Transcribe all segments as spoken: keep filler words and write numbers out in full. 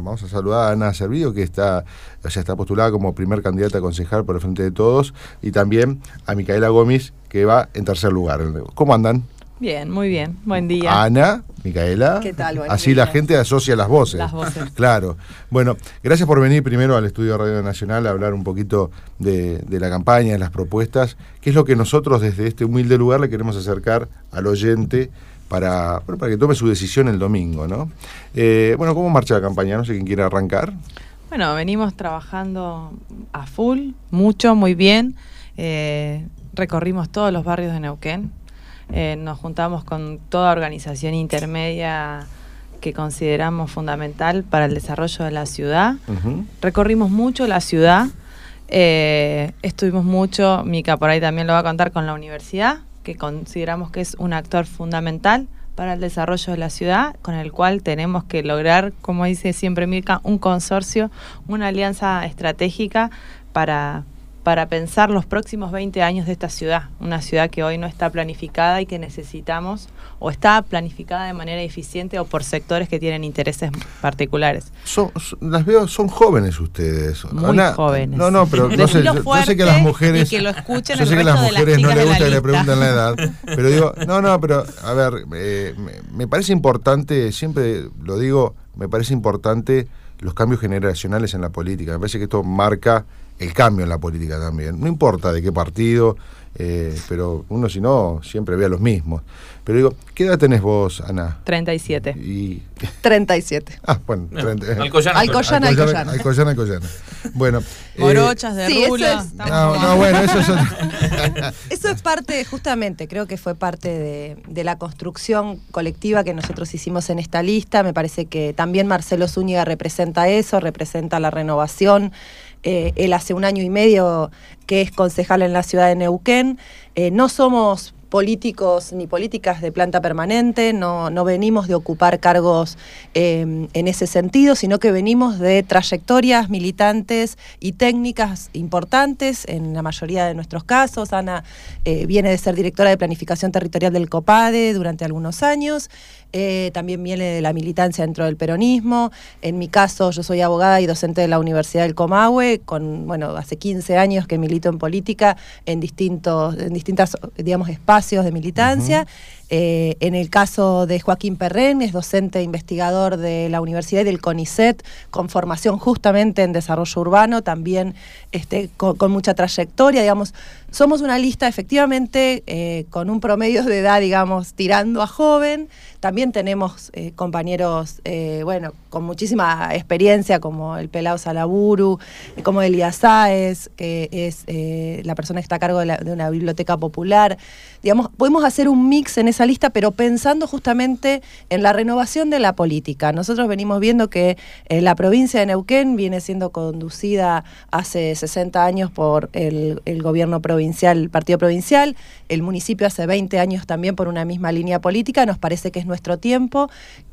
vamos a saludar a Ana Servio, que está, o sea, está postulada como primer candidata a concejal por el Frente de Todos, y también a Micaela Gómez, que va en tercer lugar. ¿Cómo andan? Bien, muy bien. Buen día. Ana, Micaela. ¿Qué tal? Buen Así día. la gente asocia las voces. Las voces. Claro. Bueno, gracias por venir primero al Estudio Radio Nacional a hablar un poquito de, de la campaña, de las propuestas, que es lo que nosotros desde este humilde lugar le queremos acercar al oyente para, bueno, para que tome su decisión el domingo, ¿no? Eh, bueno, ¿cómo marcha la campaña? No sé quién quiere arrancar. Bueno, venimos trabajando a full, mucho, muy bien. Eh, recorrimos todos los barrios de Neuquén. Eh, nos juntamos con toda organización intermedia que consideramos fundamental para el desarrollo de la ciudad. Uh-huh. Recorrimos mucho la ciudad, eh, estuvimos mucho, Mica por ahí también lo va a contar, con la universidad, que consideramos que es un actor fundamental para el desarrollo de la ciudad, con el cual tenemos que lograr, como dice siempre Mica, un consorcio, una alianza estratégica para... para pensar los próximos veinte años de esta ciudad, una ciudad que hoy no está planificada y que necesitamos, o está planificada de manera eficiente o por sectores que tienen intereses particulares. Son, son, las veo, son jóvenes ustedes. Muy Ana, jóvenes. No, no, pero no sé, yo, yo sé que a las mujeres, y que lo escuchen yo el sé que a resto las de mujeres no chicas les gusta de que la le pregunten la edad, pero digo, no, no, pero a ver, eh, me, me parece importante, siempre lo digo, me parece importante los cambios generacionales en la política. Me parece que esto marca el cambio en la política también. No importa de qué partido, eh, pero uno si no siempre ve a los mismos. Pero digo, ¿qué edad tenés vos, Ana? treinta y siete. Y... treinta y siete. Ah, bueno. No, treinta, eh. Alcoyana, Alcoyana, Alcoyana. Alcoyana, Alcoyana. Bueno. Morochas de sí, rulo. eso es- No, no, bueno, eso son... Eso es parte, justamente, creo que fue parte de, de la construcción colectiva que nosotros hicimos en esta lista. Me parece que también Marcelo Zúñiga representa eso, representa la renovación. Eh, él hace un año y medio que es concejal en la ciudad de Neuquén. Eh, no somos políticos ni políticas de planta permanente, no, no venimos de ocupar cargos eh, en ese sentido, sino que venimos de trayectorias militantes y técnicas importantes en la mayoría de nuestros casos. Ana eh, viene de ser directora de planificación territorial del COPADE durante algunos años, eh, también viene de la militancia dentro del peronismo. En mi caso, yo soy abogada y docente de la Universidad del Comahue, con, bueno, hace quince años que milito en política en distintos, en distintas, digamos, espacios de militancia. Uh-huh. Eh, en el caso de Joaquín Perren, es docente e investigador de la Universidad y del CONICET, con formación justamente en desarrollo urbano, también este, con, con mucha trayectoria, digamos. Somos una lista efectivamente eh, con un promedio de edad, digamos, tirando a joven. También tenemos eh, compañeros, eh, bueno, con muchísima experiencia, como el Pelao Salaburu, como Elías Sáez, que es eh, la persona que está a cargo de, la, de una biblioteca popular. Digamos, podemos hacer un mix en esa lista, pero pensando justamente en la renovación de la política. Nosotros venimos viendo que eh, la provincia de Neuquén viene siendo conducida hace sesenta años por el, el gobierno provincial, el partido provincial, el municipio hace veinte años también por una misma línea política. Nos parece que es nuestro tiempo,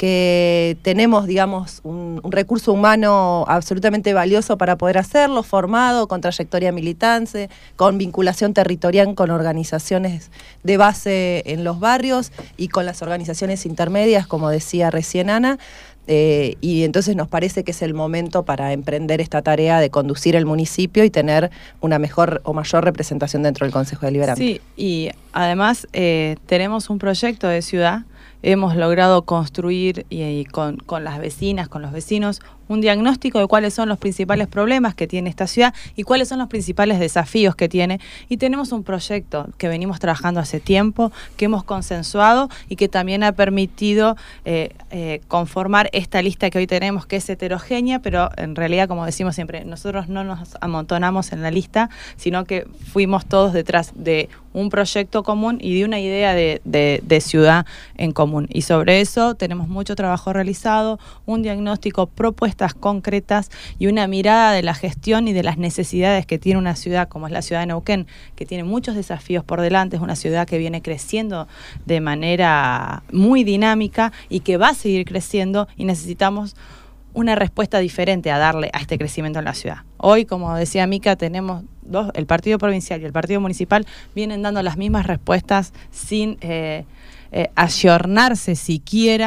que tenemos, digamos, un, un recurso humano absolutamente valioso para poder hacerlo, formado, con trayectoria militante, con vinculación territorial con organizaciones de base en los barrios y con las organizaciones intermedias, como decía recién Ana. Eh, y entonces nos parece que es el momento para emprender esta tarea de conducir el municipio y tener una mejor o mayor representación dentro del Consejo Deliberante. Sí, y además eh, tenemos un proyecto de ciudad. Hemos logrado construir y, y con, con las vecinas, con los vecinos, un diagnóstico de cuáles son los principales problemas que tiene esta ciudad y cuáles son los principales desafíos que tiene. Y tenemos un proyecto que venimos trabajando hace tiempo, que hemos consensuado y que también ha permitido eh, eh, conformar esta lista que hoy tenemos, que es heterogénea, pero en realidad, como decimos siempre, nosotros no nos amontonamos en la lista, sino que fuimos todos detrás de un proyecto común y de una idea de, de, de ciudad en común. Y sobre eso tenemos mucho trabajo realizado, un diagnóstico, propuestas concretas y una mirada de la gestión y de las necesidades que tiene una ciudad como es la ciudad de Neuquén, que tiene muchos desafíos por delante. Es una ciudad que viene creciendo de manera muy dinámica y que va a seguir creciendo, y necesitamos una respuesta diferente a darle a este crecimiento en la ciudad. Hoy, como decía Mica, tenemos dos, el partido provincial y el partido municipal vienen dando las mismas respuestas sin eh, eh, ayornarse siquiera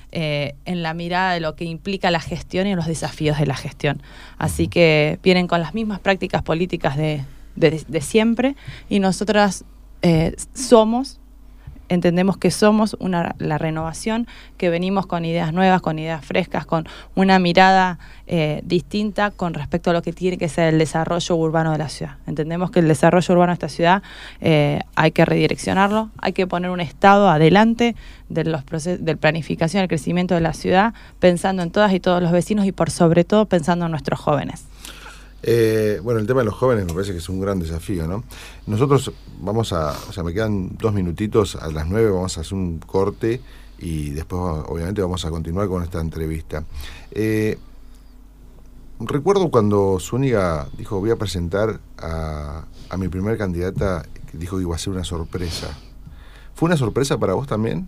eh, en la mirada de lo que implica la gestión y los desafíos de la gestión. Así que vienen con las mismas prácticas políticas de, de, de siempre, y nosotras eh, somos... entendemos que somos una, la renovación, que venimos con ideas nuevas, con ideas frescas, con una mirada eh, distinta con respecto a lo que tiene que ser el desarrollo urbano de la ciudad. Entendemos que el desarrollo urbano de esta ciudad eh, hay que redireccionarlo, hay que poner un Estado adelante de los procesos de planificación y el crecimiento de la ciudad, pensando en todas y todos los vecinos y por sobre todo pensando en nuestros jóvenes. Eh, bueno, el tema de los jóvenes me parece que es un gran desafío, ¿no? Nosotros vamos a, o sea, me quedan dos minutitos, a las nueve vamos a hacer un corte y después obviamente vamos a continuar con esta entrevista. Eh, recuerdo cuando Zúñiga dijo, voy a presentar a, a mi primer candidata, que dijo que iba a ser una sorpresa. ¿Fue una sorpresa para vos también?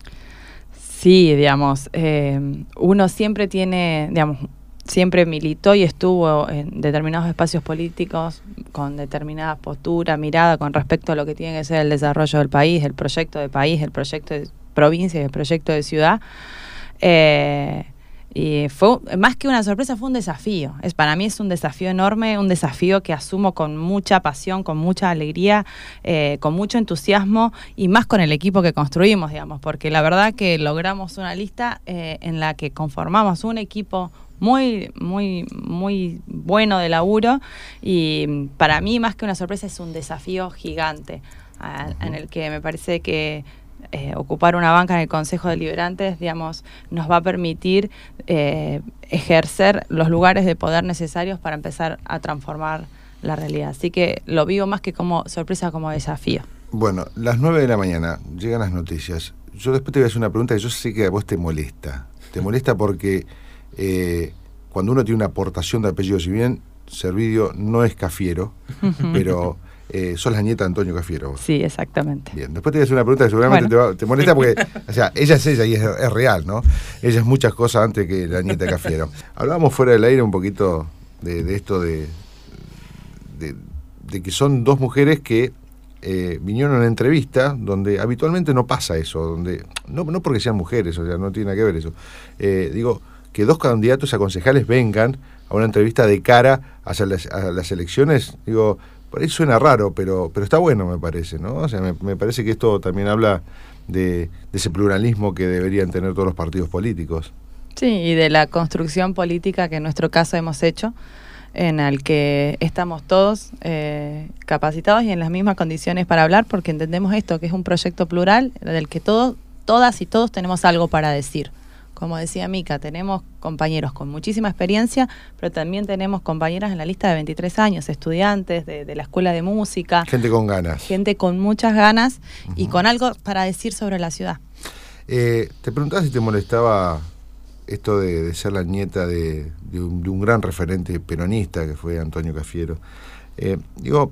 Sí, digamos, eh, uno siempre tiene, digamos, siempre militó y estuvo en determinados espacios políticos con determinada postura, mirada con respecto a lo que tiene que ser el desarrollo del país, el proyecto de país, el proyecto de provincia y el proyecto de ciudad. Eh, y fue más que una sorpresa, fue un desafío. Es, para mí es un desafío enorme, un desafío que asumo con mucha pasión, con mucha alegría, eh, con mucho entusiasmo y más con el equipo que construimos, digamos, porque la verdad que logramos una lista eh, en la que conformamos un equipo muy, muy, muy bueno de laburo, y para mí más que una sorpresa es un desafío gigante a, en el que me parece que eh, ocupar una banca en el Consejo Deliberantes, digamos, nos va a permitir eh, ejercer los lugares de poder necesarios para empezar a transformar la realidad. Así que lo vivo más que como sorpresa, como desafío. Bueno, las nueve de la mañana llegan las noticias. Yo después te voy a hacer una pregunta que yo sé que a vos te molesta. Te molesta porque Eh, cuando uno tiene una aportación de apellido, si bien Servidio no es Cafiero, pero eh, sos la nieta de Antonio Cafiero vos. Sí, exactamente. Bien, después te voy a hacer una pregunta que seguramente bueno. te, va, te molesta porque, o sea, ella es ella y es, es real, ¿no? Ella es muchas cosas antes que la nieta de Cafiero. Hablábamos fuera del aire un poquito de, de esto de, de, de que son dos mujeres que eh, vinieron a una entrevista donde habitualmente no pasa eso, donde no, no porque sean mujeres, o sea, no tiene nada que ver eso. Eh, digo, que dos candidatos a concejales vengan a una entrevista de cara hacia las, a las elecciones, digo, por ahí suena raro, pero pero está bueno, me parece, ¿no? O sea, me, me parece que esto también habla de, de ese pluralismo que deberían tener todos los partidos políticos. Sí, y de la construcción política que en nuestro caso hemos hecho, en el que estamos todos eh, capacitados y en las mismas condiciones para hablar, porque entendemos esto, que es un proyecto plural del que todos, todas y todos tenemos algo para decir. Como decía Mica, tenemos compañeros con muchísima experiencia, pero también tenemos compañeras en la lista de veintitrés años, estudiantes de, de la escuela de música. Gente con ganas. Gente con muchas ganas uh-huh. y con algo para decir sobre la ciudad. Eh, te preguntaba si te molestaba esto de, de ser la nieta de, de, un, de un gran referente peronista que fue Antonio Cafiero. Eh, digo,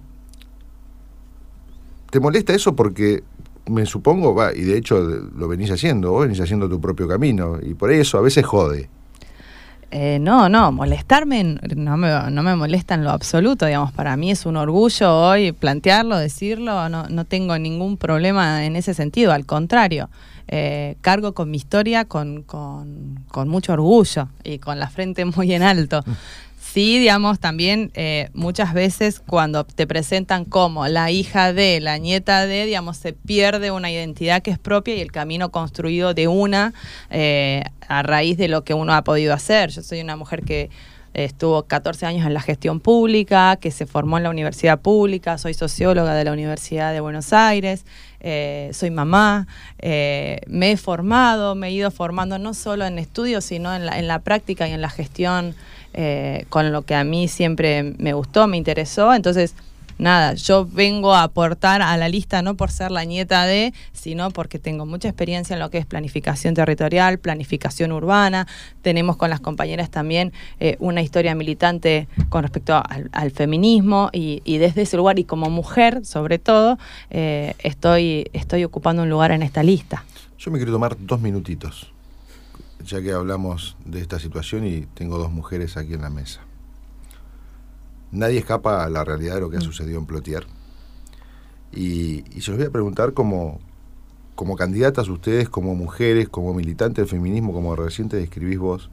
¿te molesta eso? Porque me supongo, va, y de hecho lo venís haciendo, vos venís haciendo tu propio camino, y por eso a veces jode. Eh, no, no, molestarme no me, no me molesta en lo absoluto, digamos, para mí es un orgullo hoy plantearlo, decirlo, no, no tengo ningún problema en ese sentido, al contrario, eh, cargo con mi historia con, con, con mucho orgullo y con la frente muy en alto. Sí, digamos, también eh, muchas veces cuando te presentan como la hija de, la nieta de, digamos, se pierde una identidad que es propia y el camino construido de una eh, a raíz de lo que uno ha podido hacer. Yo soy una mujer que eh, estuvo catorce años en la gestión pública, que se formó en la universidad pública, soy socióloga de la Universidad de Buenos Aires, eh, soy mamá, eh, me he formado, me he ido formando no solo en estudios, sino en la, en la práctica y en la gestión. Eh, con lo que a mí siempre me gustó, me interesó, entonces nada, yo vengo a aportar a la lista no por ser la nieta de, sino porque tengo mucha experiencia en lo que es planificación territorial, planificación urbana, tenemos con las compañeras también eh, una historia militante con respecto al, al feminismo y, y desde ese lugar y como mujer sobre todo eh, estoy, estoy ocupando un lugar en esta lista. Yo me quiero tomar dos minutitos, ya que hablamos de esta situación y tengo dos mujeres aquí en la mesa. Nadie escapa a la realidad de lo que ha sucedido en Plotier. Y, y se los voy a preguntar como, como candidatas ustedes, como mujeres, como militantes del feminismo, como recién te describís vos,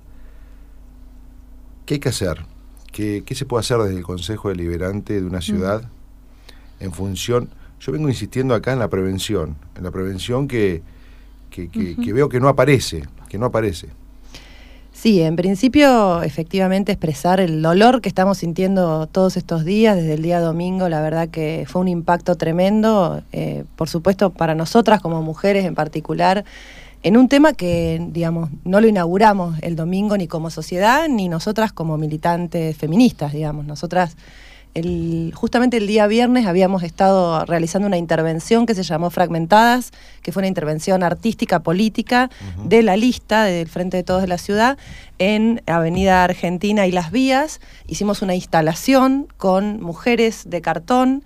¿qué hay que hacer? ¿Qué, qué se puede hacer desde el Consejo Deliberante de una ciudad mm. en función? Yo vengo insistiendo acá en la prevención, en la prevención que, que, que, uh-huh. que veo que no aparece, que no aparece. Sí, en principio, efectivamente, expresar el dolor que estamos sintiendo todos estos días, desde el día domingo, la verdad que fue un impacto tremendo, eh, por supuesto, para nosotras como mujeres en particular, en un tema que, digamos, no lo inauguramos el domingo ni como sociedad, ni nosotras como militantes feministas, digamos. Nosotras, el, justamente el día viernes habíamos estado realizando una intervención que se llamó Fragmentadas, que fue una intervención artística, política, uh-huh. de la lista del Frente de Todos de la Ciudad, en Avenida Argentina y Las Vías. Hicimos una instalación con mujeres de cartón,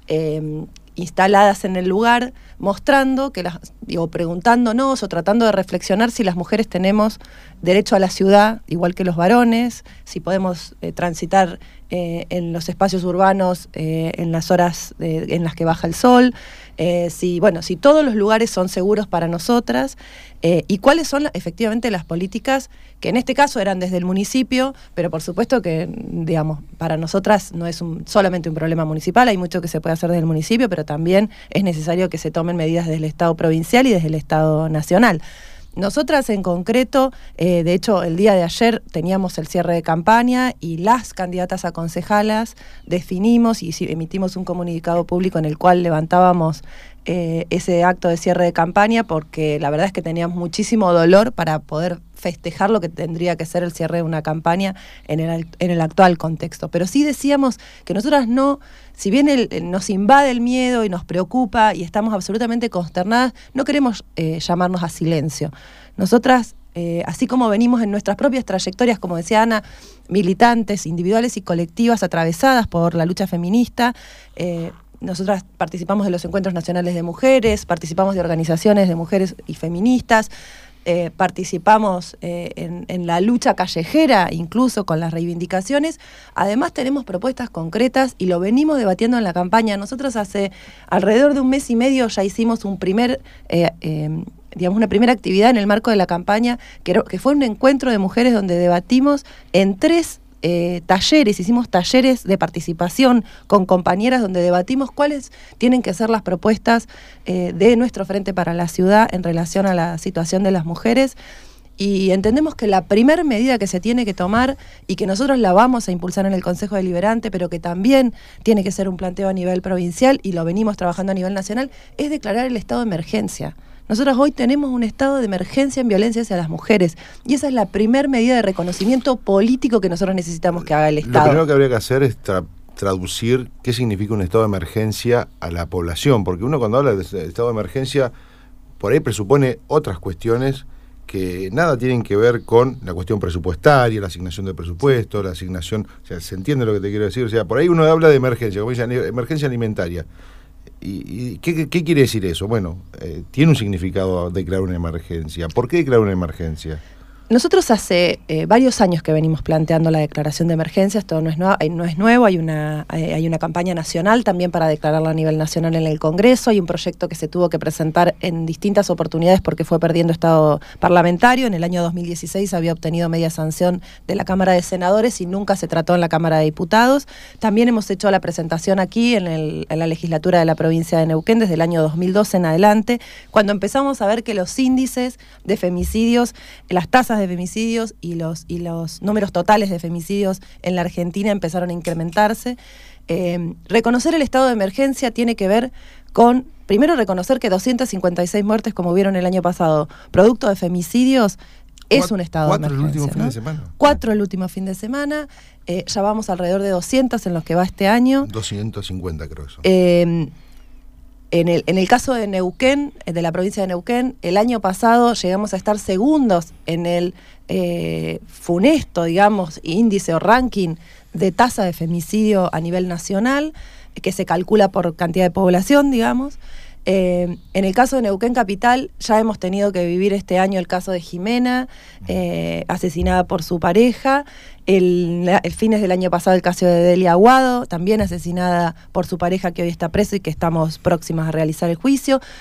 eh, instaladas en el lugar, mostrando, que las, digo, preguntándonos o tratando de reflexionar si las mujeres tenemos derecho a la ciudad, igual que los varones, si podemos eh, transitar eh, en los espacios urbanos eh, en las horas de, en las que baja el sol, eh, si, bueno, si todos los lugares son seguros para nosotras, eh, y cuáles son la, efectivamente las políticas que en este caso eran desde el municipio, pero por supuesto que, digamos, para nosotras no es un, solamente un problema municipal, hay mucho que se puede hacer desde el municipio, pero también es necesario que se tomen medidas desde el Estado provincial y desde el Estado nacional. Nosotras en concreto, eh, de hecho el día de ayer teníamos el cierre de campaña y las candidatas a concejalas definimos y emitimos un comunicado público en el cual levantábamos eh, ese acto de cierre de campaña, porque la verdad es que teníamos muchísimo dolor para poder festejar lo que tendría que ser el cierre de una campaña en el, en el actual contexto. Pero sí decíamos que nosotras no, si bien el, nos invade el miedo y nos preocupa y estamos absolutamente consternadas, no queremos eh, llamarnos a silencio. Nosotras, eh, así como venimos en nuestras propias trayectorias, como decía Ana, militantes, individuales y colectivas atravesadas por la lucha feminista, eh, nosotras participamos de los encuentros nacionales de mujeres, participamos de organizaciones de mujeres y feministas, eh, participamos eh, en, en la lucha callejera, incluso con las reivindicaciones. Además tenemos propuestas concretas y lo venimos debatiendo en la campaña. Nosotros hace alrededor de un mes y medio ya hicimos un primer... Eh, eh, digamos, una primera actividad en el marco de la campaña, que, que fue un encuentro de mujeres donde debatimos en tres eh, talleres, hicimos talleres de participación con compañeras donde debatimos cuáles tienen que ser las propuestas eh, de nuestro Frente para la Ciudad en relación a la situación de las mujeres. Y entendemos que la primera medida que se tiene que tomar y que nosotros la vamos a impulsar en el Consejo Deliberante, pero que también tiene que ser un planteo a nivel provincial y lo venimos trabajando a nivel nacional, es declarar el estado de emergencia. Nosotros hoy tenemos un estado de emergencia en violencia hacia las mujeres y esa es la primera medida de reconocimiento político que nosotros necesitamos que haga el Estado. Lo primero que habría que hacer es tra traducir qué significa un estado de emergencia a la población, porque uno cuando habla de estado de emergencia por ahí presupone otras cuestiones que nada tienen que ver con la cuestión presupuestaria, la asignación de presupuesto, la asignación, o sea, se entiende lo que te quiero decir, o sea, por ahí uno habla de emergencia, como dicen, emergencia alimentaria. ¿Y, y qué, qué quiere decir eso? Bueno, eh, tiene un significado declarar una emergencia. ¿Por qué declarar una emergencia? Nosotros hace eh, varios años que venimos planteando la declaración de emergencia, esto no es, no, no es nuevo, hay una, eh, hay una campaña nacional también para declararla a nivel nacional en el Congreso, hay un proyecto que se tuvo que presentar en distintas oportunidades porque fue perdiendo estado parlamentario, en el año dos mil dieciséis había obtenido media sanción de la Cámara de Senadores y nunca se trató en la Cámara de Diputados. También hemos hecho la presentación aquí en, el, en la legislatura de la provincia de Neuquén desde el año dos mil doce en adelante, cuando empezamos a ver que los índices de femicidios, las tasas de femicidios y los, y los números totales de femicidios en la Argentina empezaron a incrementarse. Eh, reconocer el estado de emergencia tiene que ver con, primero, reconocer que doscientas cincuenta y seis muertes, como vieron el año pasado, producto de femicidios, es un estado de emergencia. ¿Cuatro el último ¿no? fin de semana? Cuatro el último fin de semana. Eh, ya vamos alrededor de doscientos en los que va este año. doscientos cincuenta creo eso. Eh, En el, en el caso de Neuquén, de la provincia de Neuquén, el año pasado llegamos a estar segundos en el eh, funesto, digamos, índice o ranking de tasa de femicidio a nivel nacional, que se calcula por cantidad de población, digamos. Eh, en el caso de Neuquén Capital ya hemos tenido que vivir este año el caso de Jimena, eh, asesinada por su pareja, el, el fines del año pasado el caso de Delia Aguado, también asesinada por su pareja que hoy está preso y que estamos próximas a realizar el juicio.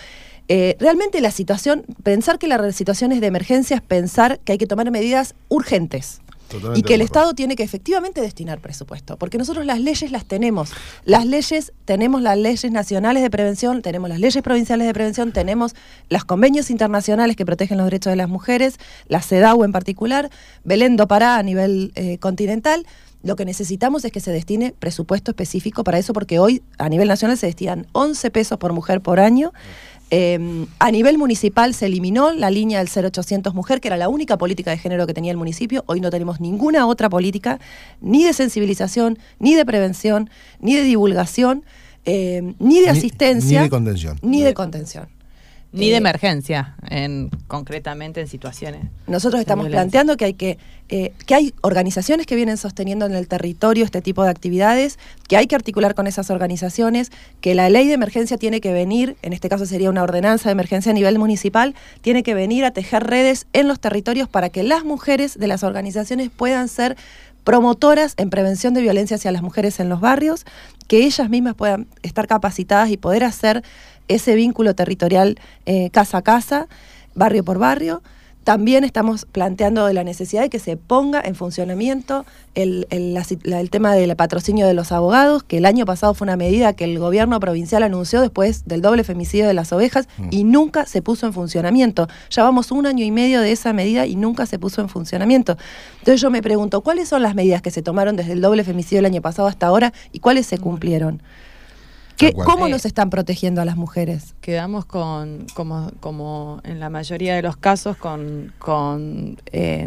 Eh, realmente la situación, pensar que la situación es de emergencia es pensar que hay que tomar medidas urgentes. Totalmente y que el de acuerdo. Estado tiene que efectivamente destinar presupuesto, porque nosotros las leyes las tenemos. Las leyes, tenemos las leyes nacionales de prevención, tenemos las leyes provinciales de prevención, tenemos los convenios internacionales que protegen los derechos de las mujeres, la CEDAW en particular, Belén do Pará a nivel eh, continental. Lo que necesitamos es que se destine presupuesto específico para eso, porque hoy a nivel nacional se destinan once pesos por mujer por año. Eh, a nivel municipal se eliminó la línea del cero ochocientos mujer, que era la única política de género que tenía el municipio. Hoy no tenemos ninguna otra política, ni de sensibilización, ni de prevención, ni de divulgación, eh, ni de Ni- asistencia. ni de contención. Ni de contención. Ni Eh, de emergencia, en, concretamente en situaciones. Nosotros de estamos violencia. planteando que hay que, eh, que hay organizaciones que vienen sosteniendo en el territorio este tipo de actividades, que hay que articular con esas organizaciones, que la ley de emergencia tiene que venir, en este caso sería una ordenanza de emergencia a nivel municipal, tiene que venir a tejer redes en los territorios para que las mujeres de las organizaciones puedan ser promotoras en prevención de violencia hacia las mujeres en los barrios, que ellas mismas puedan estar capacitadas y poder hacer ese vínculo territorial eh, casa a casa, barrio por barrio. También estamos planteando de la necesidad de que se ponga en funcionamiento el, el, la, la, el tema del patrocinio de los abogados, que el año pasado fue una medida que el gobierno provincial anunció después del doble femicidio de las ovejas mm. y nunca se puso en funcionamiento. Ya vamos un año y medio de esa medida y nunca se puso en funcionamiento. Entonces yo me pregunto, ¿cuáles son las medidas que se tomaron desde el doble femicidio del año pasado hasta ahora y cuáles se cumplieron? ¿Qué, ¿Cómo nos están protegiendo a las mujeres? Quedamos con, como, como en la mayoría de los casos, con, con eh,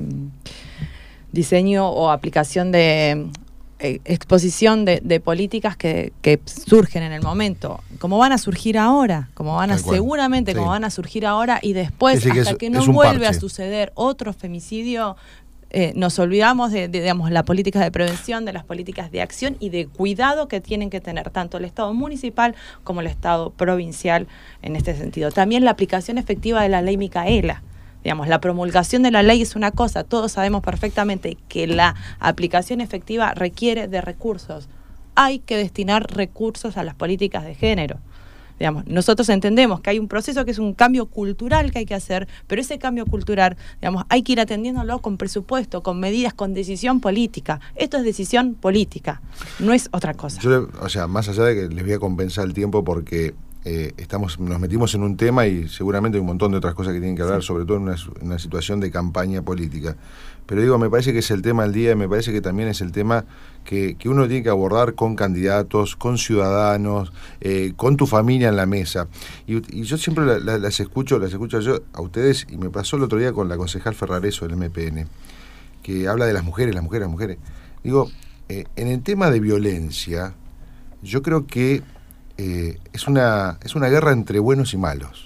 diseño o aplicación de eh, exposición de, de políticas que, que surgen en el momento, como van a surgir ahora, como van a Tal cual. seguramente Sí. como van a surgir ahora y después, Sí, sí, que hasta es- que no es un vuelve a parche. suceder otro femicidio. Eh, nos olvidamos de, de digamos, la política de prevención, de las políticas de acción y de cuidado que tienen que tener tanto el Estado municipal como el Estado provincial en este sentido. También la aplicación efectiva de la ley Micaela. Digamos, la promulgación de la ley es una cosa, todos sabemos perfectamente que la aplicación efectiva requiere de recursos. Hay que destinar recursos a las políticas de género. Digamos, nosotros entendemos que hay un proceso que es un cambio cultural que hay que hacer, pero ese cambio cultural, digamos, hay que ir atendiéndolo con presupuesto, con medidas, con decisión política. Esto es decisión política, no es otra cosa. Yo, le- o sea, más allá de que les voy a compensar el tiempo porque eh, estamos, nos metimos en un tema y seguramente hay un montón de otras cosas que tienen que hablar, Sí. sobre todo en una, en una situación de campaña política. Pero digo, me parece que es el tema del día y me parece que también es el tema que, que uno tiene que abordar con candidatos, con ciudadanos, eh, con tu familia en la mesa. Y, y yo siempre la- la- las escucho, las escucho yo a ustedes, y me pasó el otro día con la concejal Ferrareso del M P N, que habla de las mujeres, las mujeres, las mujeres. Digo, eh, en el tema de violencia, yo creo que eh, es una, es una guerra entre buenos y malos,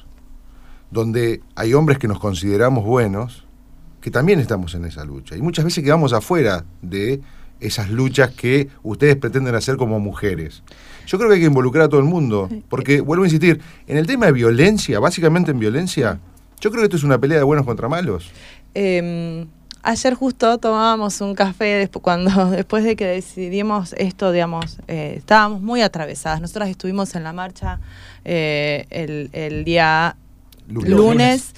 donde hay hombres que nos consideramos buenos, que también estamos en esa lucha, y muchas veces quedamos afuera de esas luchas que ustedes pretenden hacer como mujeres. Yo creo que hay que involucrar a todo el mundo, porque, vuelvo a insistir, en el tema de violencia, básicamente en violencia, yo creo que esto es una pelea de buenos contra malos. Eh, ayer justo tomábamos un café despu- cuando después de que decidimos esto, digamos, eh, estábamos muy atravesadas. Nosotras estuvimos en la marcha eh, el, el día Lunes. lunes,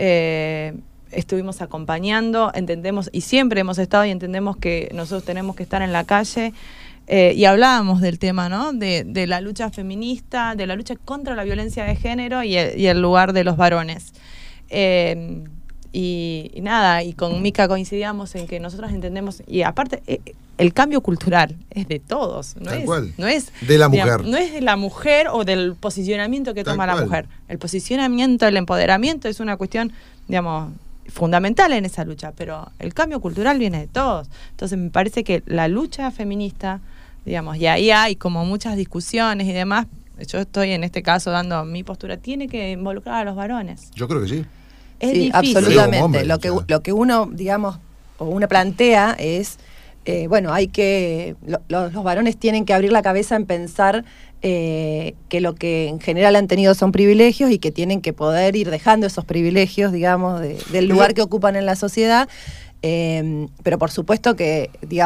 eh, estuvimos acompañando, entendemos y siempre hemos estado y entendemos que nosotros tenemos que estar en la calle. Eh, y hablábamos del tema, ¿no? De, de la lucha feminista, de la lucha contra la violencia de género y el, y el lugar de los varones. Eh, y, y nada, y con Mica coincidíamos en que nosotros entendemos, y aparte, eh, el cambio cultural es de todos, no Tal es, cual. no es De la digamos, mujer. no es de la mujer o del posicionamiento que Tal toma la cual. mujer. El posicionamiento, el empoderamiento es una cuestión, digamos, fundamental en esa lucha, pero el cambio cultural viene de todos. Entonces me parece que la lucha feminista, digamos, y ahí hay como muchas discusiones y demás, yo estoy en este caso dando mi postura, tiene que involucrar a los varones. Yo creo que sí. Es Sí, difícil. Lo digo como absolutamente. hombre, Lo o que, sea. lo que uno, digamos, o uno plantea es, eh, bueno, hay que, lo- lo- los varones tienen que abrir la cabeza en pensar eh, que lo que en general han tenido son privilegios y que tienen que poder ir dejando esos privilegios, digamos, de- del lugar que ocupan en la sociedad. Eh, pero por supuesto que, digamos,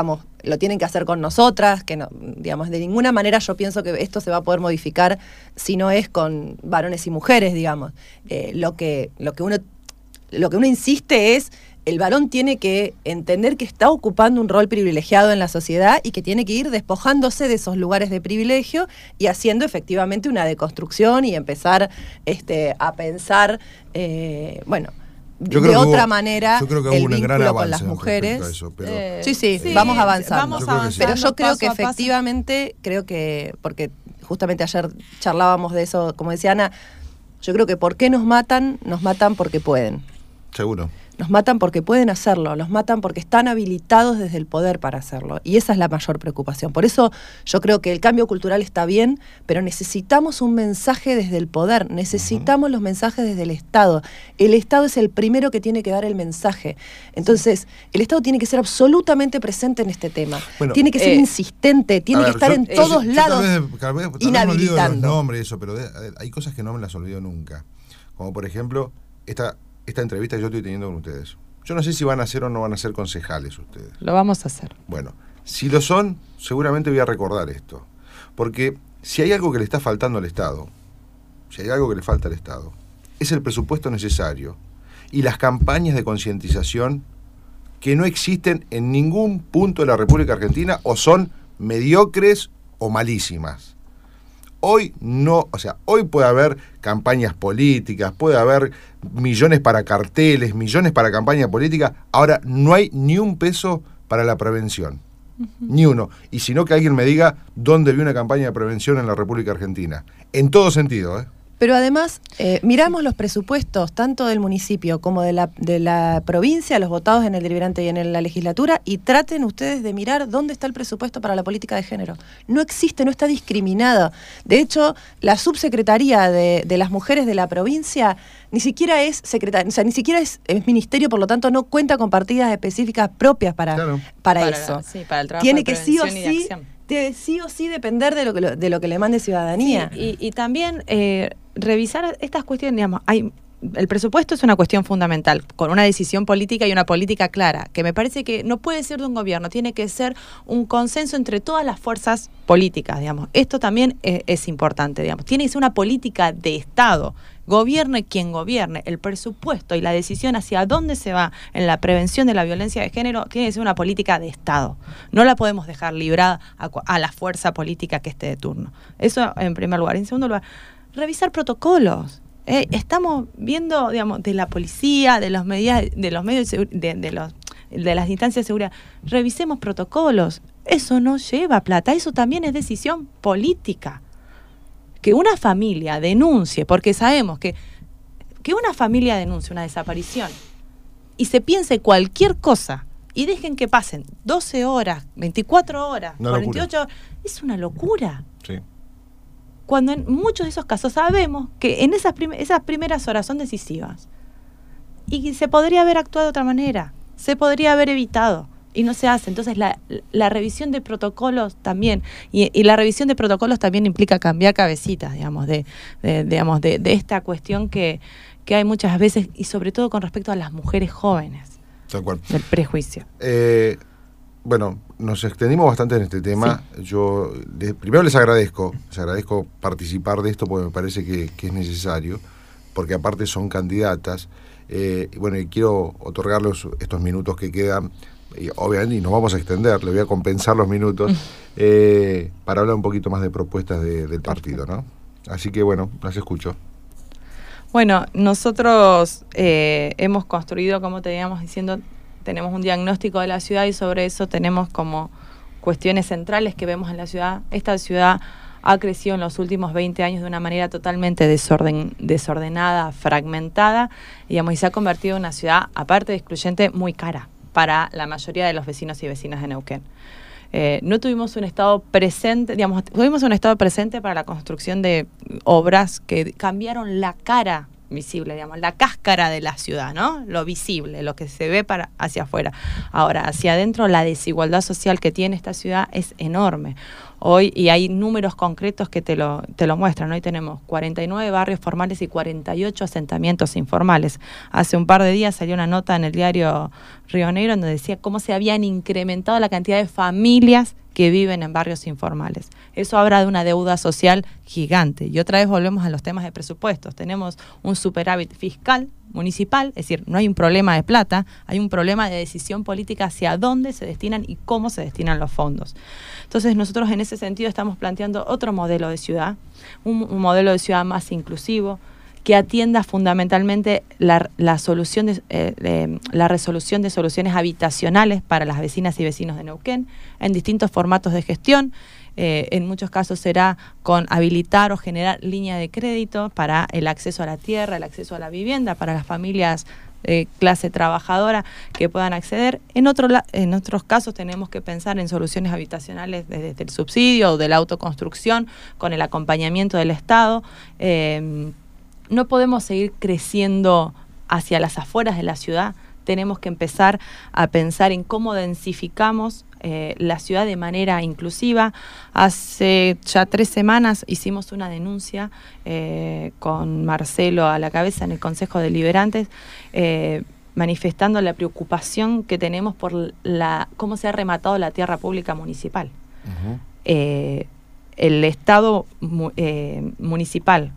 lo tienen que hacer con nosotras, que no, digamos, de ninguna manera yo pienso que esto se va a poder modificar si no es con varones y mujeres, digamos. Eh, lo que, lo que uno, lo que uno insiste es, el varón tiene que entender que está ocupando un rol privilegiado en la sociedad y que tiene que ir despojándose de esos lugares de privilegio y haciendo efectivamente una deconstrucción y empezar este, a pensar, eh, bueno, Yo de creo que otra hubo- manera yo creo que hubo el un gran vínculo avance con las respecto mujeres. a eso, pero- Eh, Sí, sí, sí, vamos avanzando. vamos Yo creo que sí. Pero avanzando yo creo paso que a paso. efectivamente, creo que, porque justamente ayer charlábamos de eso, como decía Ana, yo creo que ¿por qué nos matan? Nos matan porque pueden. Seguro. Nos matan porque pueden hacerlo, los matan porque están habilitados desde el poder para hacerlo. Y esa es la mayor preocupación. Por eso yo creo que el cambio cultural está bien, pero necesitamos un mensaje desde el poder, necesitamos uh-huh. los mensajes desde el Estado. El Estado es el primero que tiene que dar el mensaje. Entonces, el Estado tiene que ser absolutamente presente en este tema. Bueno, tiene que ser eh, insistente, tiene ver, que estar yo, en eh, todos yo, lados, yo tal vez, tal vez, tal vez inhabilitando. Me olvido de los nombres y eso, pero de, hay cosas que no me las olvido nunca. Como por ejemplo, esta... esta entrevista que yo estoy teniendo con ustedes. Yo no sé si van a ser o no van a ser concejales ustedes. Lo vamos a hacer. Bueno, si lo son, seguramente voy a recordar esto. Porque si hay algo que le está faltando al Estado, si hay algo que le falta al Estado, es el presupuesto necesario y las campañas de concientización que no existen en ningún punto de la República Argentina o son mediocres o malísimas. Hoy no, o sea, hoy puede haber campañas políticas, puede haber millones para carteles, millones para campaña política. Ahora no hay ni un peso para la prevención, uh-huh. ni uno. Y si no, que alguien me diga dónde vi una campaña de prevención en la República Argentina. En todo sentido, ¿eh? Pero además, eh, miramos los presupuestos tanto del municipio como de la, de la provincia, los votados en el deliberante y en la legislatura, y traten ustedes de mirar dónde está el presupuesto para la política de género. No existe, no está discriminado. De hecho, la subsecretaría de, de las mujeres de la provincia ni siquiera es secretaria, o sea, ni siquiera es, es ministerio, por lo tanto no cuenta con partidas específicas propias para, claro. para, para eso. La, sí, para el trabajo Tiene de que sí o prevención y de sí... acción. Debe sí o sí depender de lo que, lo, de lo que le mande Ciudadanía. Sí, y, y también eh, revisar estas cuestiones, digamos, hay, el presupuesto es una cuestión fundamental, con una decisión política y una política clara, que me parece que no puede ser de un gobierno, tiene que ser un consenso entre todas las fuerzas políticas, digamos. Esto también es, es importante, digamos. Tiene que ser una política de Estado. Gobierne quien gobierne, el presupuesto y la decisión hacia dónde se va en la prevención de la violencia de género tiene que ser una política de Estado. No la podemos dejar librada a, a la fuerza política que esté de turno. Eso en primer lugar. En segundo lugar, revisar protocolos. Eh, estamos viendo, digamos, de la policía, de los medios, de los medios de, de, de los de las instancias de seguridad. Revisemos protocolos. Eso no lleva plata, eso también es decisión política. Que una familia denuncie, porque sabemos que, que una familia denuncie una desaparición y se piense cualquier cosa y dejen que pasen doce horas, veinticuatro horas, una cuarenta y ocho locura. horas, es una locura. Sí. Cuando en muchos de esos casos sabemos que en esas, prim- esas primeras horas son decisivas y se podría haber actuado de otra manera, se podría haber evitado. Y no se hace. Entonces la, la revisión de protocolos también, y, y la revisión de protocolos también implica cambiar cabecitas, digamos, de, de, digamos, de, de esta cuestión que, que hay muchas veces, y sobre todo con respecto a las mujeres jóvenes. Tal cual. Del prejuicio. Eh, bueno, nos extendimos bastante en este tema. Sí. Yo les, primero les agradezco, les agradezco participar de esto porque me parece que, que es necesario, porque aparte son candidatas. Eh, y bueno, y quiero otorgarles estos minutos que quedan. Y obviamente, y nos vamos a extender, le voy a compensar los minutos eh, para hablar un poquito más de propuestas de, del partido, ¿no? Así que bueno, las escucho. Bueno, nosotros eh, hemos construido, como te íbamos diciendo, tenemos un diagnóstico de la ciudad y sobre eso tenemos como cuestiones centrales que vemos en la ciudad. Esta ciudad ha crecido en los últimos veinte años de una manera totalmente desorden, desordenada, fragmentada, digamos, y se ha convertido en una ciudad, aparte de excluyente, muy cara para la mayoría de los vecinos y vecinas de Neuquén. Eh, no tuvimos un Estado presente, digamos, tuvimos un Estado presente para la construcción de obras que cambiaron la cara visible, digamos, la cáscara de la ciudad, ¿no? Lo visible, lo que se ve para hacia afuera. Ahora, hacia adentro, la desigualdad social que tiene esta ciudad es enorme. Hoy, y hay números concretos que te lo, te lo muestran. Hoy tenemos cuarenta y nueve barrios formales y cuarenta y ocho asentamientos informales. Hace un par de días salió una nota en el diario Río Negro donde decía cómo se habían incrementado la cantidad de familias que viven en barrios informales. Eso habla de una deuda social gigante. Y otra vez volvemos a los temas de presupuestos. Tenemos un superávit fiscal municipal, es decir, no hay un problema de plata, hay un problema de decisión política hacia dónde se destinan y cómo se destinan los fondos. Entonces nosotros en ese sentido estamos planteando otro modelo de ciudad, un, un modelo de ciudad más inclusivo, que atienda fundamentalmente la, la, solución de, eh, eh, la resolución de soluciones habitacionales para las vecinas y vecinos de Neuquén en distintos formatos de gestión. Eh, en muchos casos será con habilitar o generar línea de crédito para el acceso a la tierra, el acceso a la vivienda, para las familias de clase trabajadora que puedan acceder. En, otro, en otros casos tenemos que pensar en soluciones habitacionales desde, desde el subsidio o de la autoconstrucción con el acompañamiento del Estado. Eh, no podemos seguir creciendo hacia las afueras de la ciudad. Tenemos que empezar a pensar en cómo densificamos eh, la ciudad de manera inclusiva. Hace ya tres semanas hicimos una denuncia eh, con Marcelo a la cabeza en el Consejo Deliberantes, eh, manifestando la preocupación que tenemos por la cómo se ha rematado la tierra pública municipal. Uh-huh. eh, el Estado mu eh, municipal,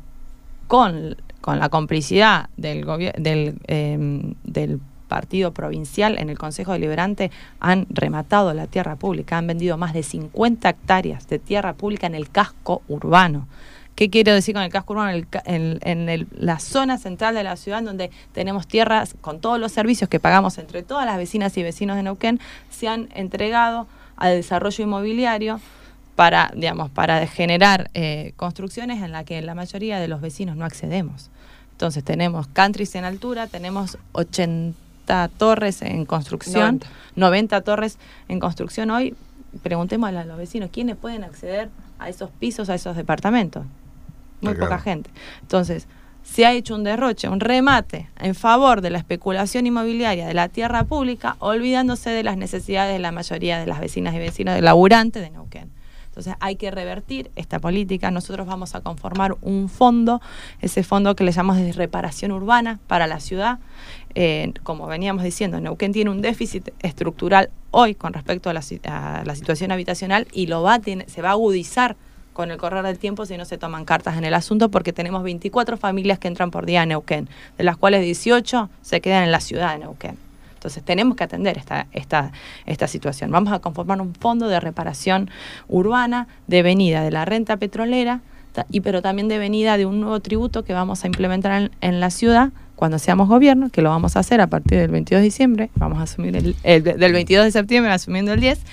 con, con la complicidad del, del, eh, del partido provincial en el Consejo Deliberante, han rematado la tierra pública, han vendido más de cincuenta hectáreas de tierra pública en el casco urbano. ¿Qué quiero decir con el casco urbano? En, el, en, en el, la zona central de la ciudad, donde tenemos tierras con todos los servicios que pagamos entre todas las vecinas y vecinos de Neuquén, se han entregado al desarrollo inmobiliario para, digamos, para generar eh, construcciones en las que la mayoría de los vecinos no accedemos. Entonces tenemos countries en altura, tenemos ochenta torres en construcción, noventa. noventa torres en construcción hoy. Preguntémosle a los vecinos, ¿quiénes pueden acceder a esos pisos, a esos departamentos? Muy claro. poca gente. Entonces, se ha hecho un derroche, un remate en favor de la especulación inmobiliaria de la tierra pública, olvidándose de las necesidades de la mayoría de las vecinas y vecinos de laburantes de Neuquén. Entonces hay que revertir esta política. Nosotros vamos a conformar un fondo, ese fondo que le llamamos de reparación urbana para la ciudad. Eh, como veníamos diciendo, Neuquén tiene un déficit estructural hoy con respecto a la, a la situación habitacional y lo va, tiene, se va a agudizar con el correr del tiempo si no se toman cartas en el asunto, porque tenemos veinticuatro familias que entran por día a Neuquén, de las cuales dieciocho se quedan en la ciudad de Neuquén. Entonces tenemos que atender esta, esta, esta situación. Vamos a conformar un fondo de reparación urbana de venida de la renta petrolera, y pero también de venida de un nuevo tributo que vamos a implementar en, en la ciudad cuando seamos gobierno, que lo vamos a hacer a partir del veintidós de diciembre, vamos a asumir el, el del veintidós de septiembre, asumiendo el diez,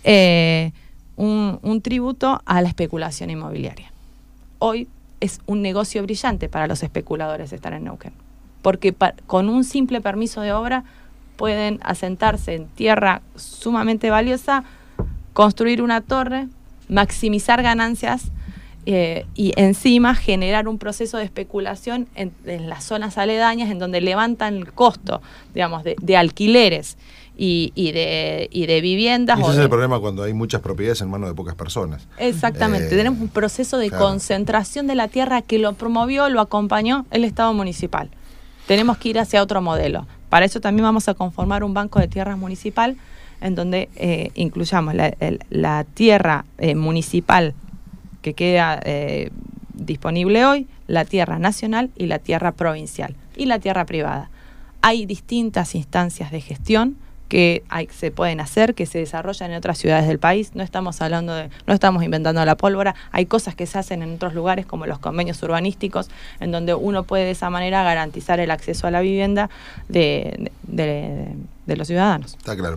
eh, un, un tributo a la especulación inmobiliaria. Hoy es un negocio brillante para los especuladores estar en Neuquén, porque pa, con un simple permiso de obra pueden asentarse en tierra sumamente valiosa, construir una torre, maximizar ganancias eh, y encima generar un proceso de especulación en, en las zonas aledañas, en donde levantan el costo, digamos, de, de alquileres y, y, de, y de viviendas. Y ese o es de, el problema cuando hay muchas propiedades en manos de pocas personas. Exactamente, eh, tenemos un proceso de claro. concentración de la tierra que lo promovió, lo acompañó el Estado municipal. Tenemos que ir hacia otro modelo. Para eso también vamos a conformar un banco de tierras municipal en donde eh, incluyamos la, el, la tierra eh, municipal que queda eh, disponible hoy, la tierra nacional y la tierra provincial y la tierra privada. Hay distintas instancias de gestión que hay, se pueden hacer, que se desarrollan en otras ciudades del país. No estamos hablando de, no estamos inventando la pólvora. Hay cosas que se hacen en otros lugares, como los convenios urbanísticos, en donde uno puede de esa manera garantizar el acceso a la vivienda de, de, de, de los ciudadanos. Está claro.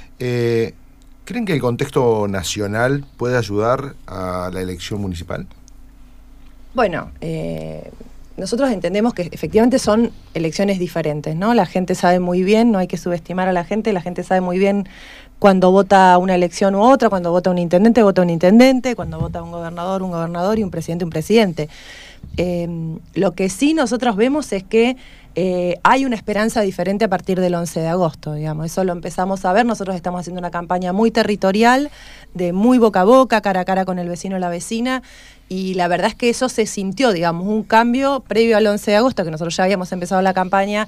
Eh, ¿Creen que el contexto nacional puede ayudar a la elección municipal? Bueno, eh... nosotros entendemos que efectivamente son elecciones diferentes, ¿no? La gente sabe muy bien, no hay que subestimar a la gente, la gente sabe muy bien cuando vota una elección u otra, cuando vota un intendente, vota un intendente, cuando vota un gobernador, un gobernador y un presidente, un presidente. Eh, lo que sí nosotros vemos es que eh, hay una esperanza diferente a partir del once de agosto, digamos. Eso lo empezamos a ver. Nosotros estamos haciendo una campaña muy territorial, de muy boca a boca, cara a cara con el vecino o la vecina, y la verdad es que eso se sintió, digamos, un cambio previo al once de agosto, que nosotros ya habíamos empezado la campaña,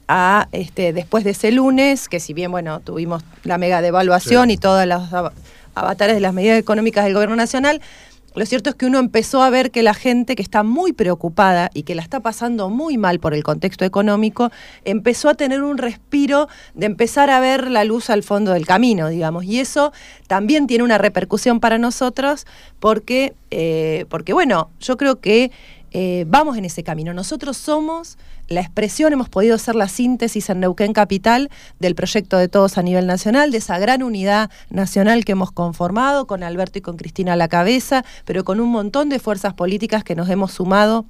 a este, después de ese lunes, que si bien, bueno, tuvimos la mega devaluación sí. y todas las avatares de las medidas económicas del gobierno nacional, lo cierto es que uno empezó a ver que la gente que está muy preocupada y que la está pasando muy mal por el contexto económico, empezó a tener un respiro de empezar a ver la luz al fondo del camino, digamos. Y eso también tiene una repercusión para nosotros porque, eh, porque bueno, yo creo que eh, vamos en ese camino. Nosotros somos la expresión, hemos podido ser la síntesis en Neuquén Capital del proyecto de todos a nivel nacional, de esa gran unidad nacional que hemos conformado, con Alberto y con Cristina a la cabeza, pero con un montón de fuerzas políticas que nos hemos sumado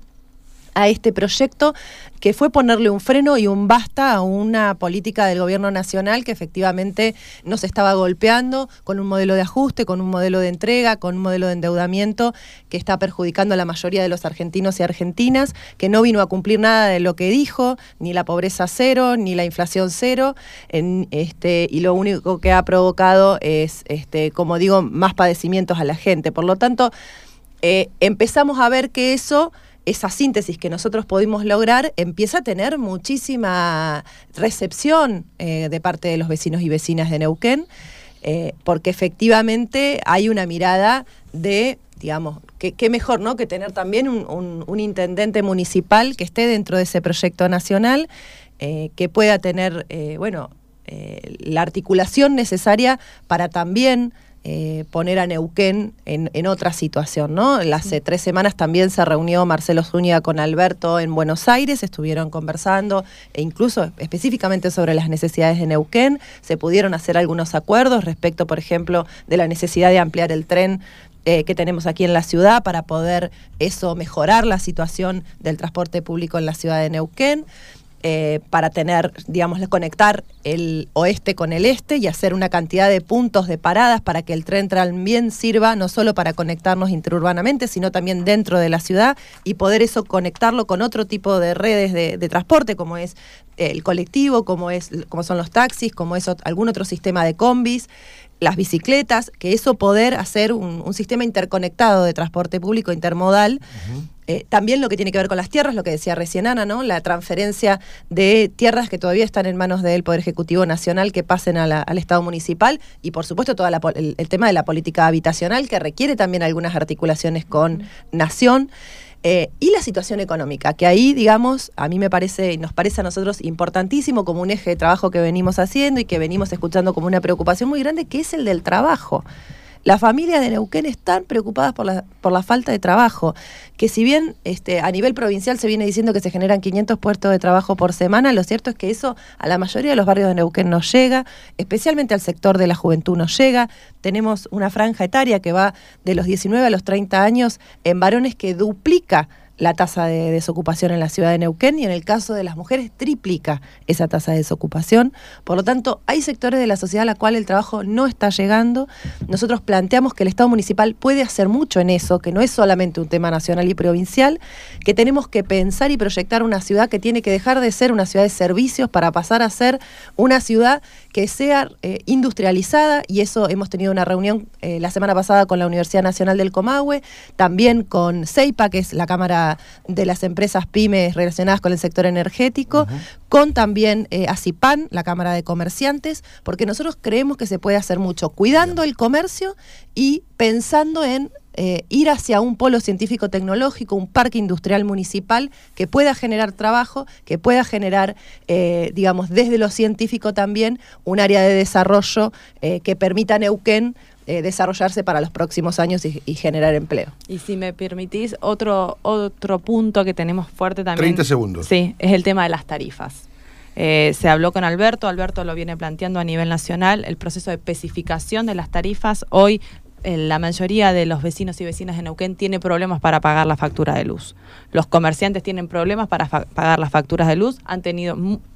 a este proyecto, que fue ponerle un freno y un basta a una política del gobierno nacional que efectivamente nos estaba golpeando con un modelo de ajuste, con un modelo de entrega, con un modelo de endeudamiento que está perjudicando a la mayoría de los argentinos y argentinas, que no vino a cumplir nada de lo que dijo, ni la pobreza cero, ni la inflación cero, en, este, y lo único que ha provocado es, este, como digo, más padecimientos a la gente. Por lo tanto, eh, empezamos a ver que eso... esa síntesis que nosotros pudimos lograr empieza a tener muchísima recepción eh, de parte de los vecinos y vecinas de Neuquén, eh, porque efectivamente hay una mirada de, digamos, que, que mejor, ¿no?, que tener también un, un, un intendente municipal que esté dentro de ese proyecto nacional, eh, que pueda tener, eh, bueno, eh, la articulación necesaria para también Eh, poner a Neuquén en, en otra situación, ¿no? Hace tres semanas también se reunió Marcelo Zúñiga con Alberto en Buenos Aires, estuvieron conversando e incluso específicamente sobre las necesidades de Neuquén. Se pudieron hacer algunos acuerdos respecto, por ejemplo, de la necesidad de ampliar el tren eh, que tenemos aquí en la ciudad para poder eso mejorar la situación del transporte público en la ciudad de Neuquén. Eh, para tener, digamos, conectar el oeste con el este y hacer una cantidad de puntos de paradas para que el tren también sirva no solo para conectarnos interurbanamente, sino también dentro de la ciudad y poder eso conectarlo con otro tipo de redes de, de transporte, como es el colectivo, como, es, como son los taxis, como es algún otro sistema de combis, las bicicletas, que eso poder hacer un, un sistema interconectado de transporte público intermodal. Uh-huh. Eh, también lo que tiene que ver con las tierras, lo que decía recién Ana, ¿no? La transferencia de tierras que todavía están en manos del Poder Ejecutivo Nacional que pasen a la, al Estado municipal y por supuesto todo el, el tema de la política habitacional que requiere también algunas articulaciones con uh-huh. Nación. Eh, y la situación económica, que ahí, digamos, a mí me parece, y nos parece a nosotros importantísimo como un eje de trabajo que venimos haciendo y que venimos escuchando como una preocupación muy grande, que es el del trabajo. Las familias de Neuquén están preocupadas por la, por la falta de trabajo, que si bien este, a nivel provincial se viene diciendo que se generan quinientos puestos de trabajo por semana, lo cierto es que eso a la mayoría de los barrios de Neuquén no llega, especialmente al sector de la juventud no llega. Tenemos una franja etaria que va de los diecinueve a los treinta años en varones que duplica la tasa de desocupación en la ciudad de Neuquén y en el caso de las mujeres triplica esa tasa de desocupación. Por lo tanto, hay sectores de la sociedad a la cual el trabajo no está llegando. Nosotros planteamos que el Estado municipal puede hacer mucho en eso, que no es solamente un tema nacional y provincial, que tenemos que pensar y proyectar una ciudad que tiene que dejar de ser una ciudad de servicios para pasar a ser una ciudad que sea eh, industrializada, y eso hemos tenido una reunión eh, la semana pasada con la Universidad Nacional del Comahue, también con CEIPA, que es la Cámara de las Empresas Pymes relacionadas con el sector energético, uh-huh. con también eh, ACIPAN, la Cámara de Comerciantes, porque nosotros creemos que se puede hacer mucho, cuidando el comercio y pensando en Eh, ir hacia un polo científico-tecnológico, un parque industrial municipal que pueda generar trabajo, que pueda generar, eh, digamos, desde lo científico también, un área de desarrollo eh, que permita a Neuquén eh, desarrollarse para los próximos años y, y generar empleo. Y si me permitís, otro, otro punto que tenemos fuerte también... treinta segundos. Sí, es el tema de las tarifas. Eh, se habló con Alberto, Alberto lo viene planteando a nivel nacional, el proceso de especificación de las tarifas. Hoy la mayoría de los vecinos y vecinas de Neuquén tiene problemas para pagar la factura de luz. Los comerciantes tienen problemas para fa- pagar las facturas de luz. Han tenido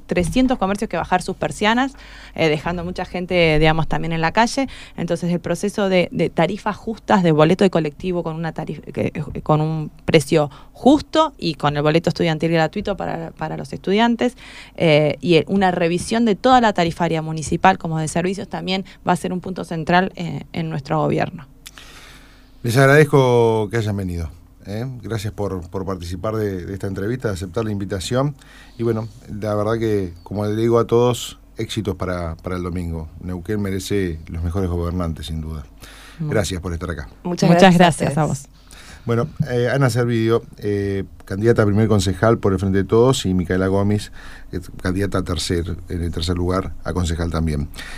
trescientos comercios que bajar sus persianas, eh, dejando mucha gente, digamos, también en la calle. Entonces el proceso de, de tarifas justas, de boleto de colectivo con una tarifa, que, con un precio justo y con el boleto estudiantil gratuito para, para los estudiantes, eh, y una revisión de toda la tarifaria municipal como de servicios también va a ser un punto central eh, en nuestro gobierno. Les agradezco que hayan venido. ¿eh? Gracias por, por participar de, de esta entrevista, de aceptar la invitación. Y bueno, la verdad que, como le digo a todos, éxitos para, para el domingo. Neuquén merece los mejores gobernantes, sin duda. Gracias por estar acá. Muchas gracias, Muchas gracias a, a vos. Bueno, eh, Ana Servidio, eh, candidata a primer concejal por el Frente de Todos, y Micaela Gómez, eh, candidata a tercer, en el tercer lugar, a concejal también.